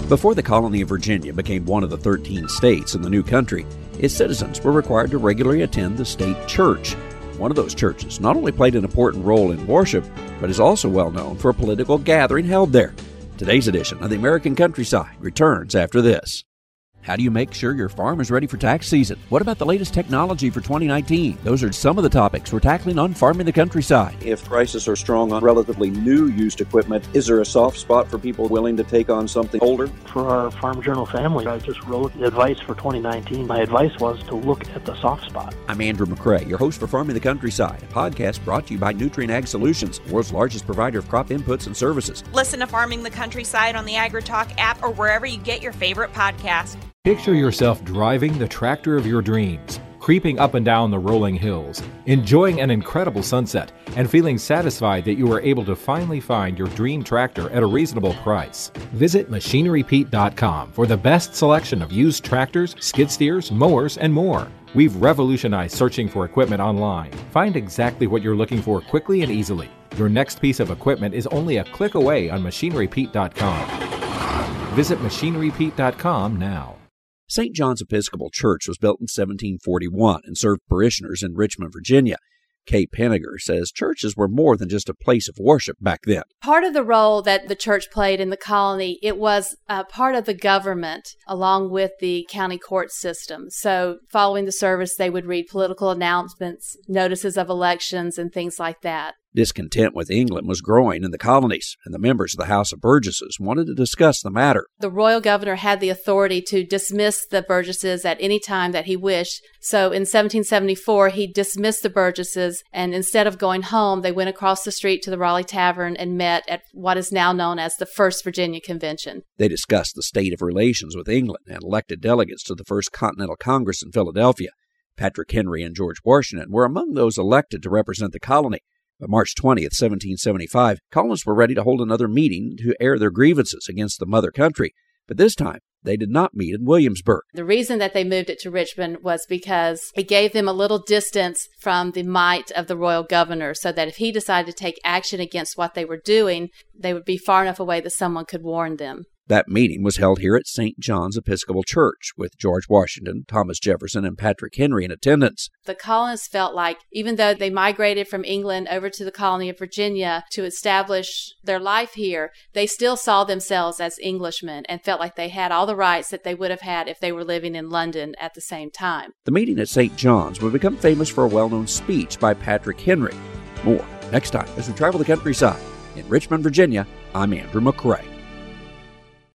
Before the colony of Virginia became one of the 13 states in the new country, its citizens were required to regularly attend the state church. One of those churches not only played an important role in worship, but is also well known for a political gathering held there. Today's edition of the American Countryside returns after this. How do you make sure your farm is ready for tax season? What about the latest technology for 2019? Those are some of the topics we're tackling on Farming the Countryside. If prices are strong on relatively new used equipment, is there a soft spot for people willing to take on something older? For our Farm Journal family, I just wrote the advice for 2019. My advice was to look at the soft spot. I'm Andrew McCrae, your host for Farming the Countryside, a podcast brought to you by Nutrien Ag Solutions, the world's largest provider of crop inputs and services. Listen to Farming the Countryside on the AgriTalk app or wherever you get your favorite podcast. Picture yourself driving the tractor of your dreams, creeping up and down the rolling hills, enjoying an incredible sunset, and feeling satisfied that you were able to finally find your dream tractor at a reasonable price. Visit MachineryPete.com for the best selection of used tractors, skid steers, mowers, and more. We've revolutionized searching for equipment online. Find exactly what you're looking for quickly and easily. Your next piece of equipment is only a click away on MachineryPete.com. Visit MachineryPete.com now. St. John's Episcopal Church was built in 1741 and served parishioners in Richmond, Virginia. Kay Penninger says churches were more than just a place of worship back then. Part of the role that the church played in the colony, it was part of the government along with the county court system. So following the service, they would read political announcements, notices of elections, and things like that. Discontent with England was growing in the colonies, and the members of the House of Burgesses wanted to discuss the matter. The royal governor had the authority to dismiss the Burgesses at any time that he wished. So in 1774, he dismissed the Burgesses, and instead of going home, they went across the street to the Raleigh Tavern and met at what is now known as the First Virginia Convention. They discussed the state of relations with England and elected delegates to the First Continental Congress in Philadelphia. Patrick Henry and George Washington were among those elected to represent the colony. By March 20th, 1775, colonists were ready to hold another meeting to air their grievances against the mother country, but this time they did not meet in Williamsburg. The reason that they moved it to Richmond was because it gave them a little distance from the might of the royal governor, so that if he decided to take action against what they were doing, they would be far enough away that someone could warn them. That meeting was held here at St. John's Episcopal Church, with George Washington, Thomas Jefferson, and Patrick Henry in attendance. The colonists felt like, even though they migrated from England over to the colony of Virginia to establish their life here, they still saw themselves as Englishmen and felt like they had all the rights that they would have had if they were living in London at the same time. The meeting at St. John's would become famous for a well-known speech by Patrick Henry. More next time as we travel the countryside. In Richmond, Virginia, I'm Andrew McCrae.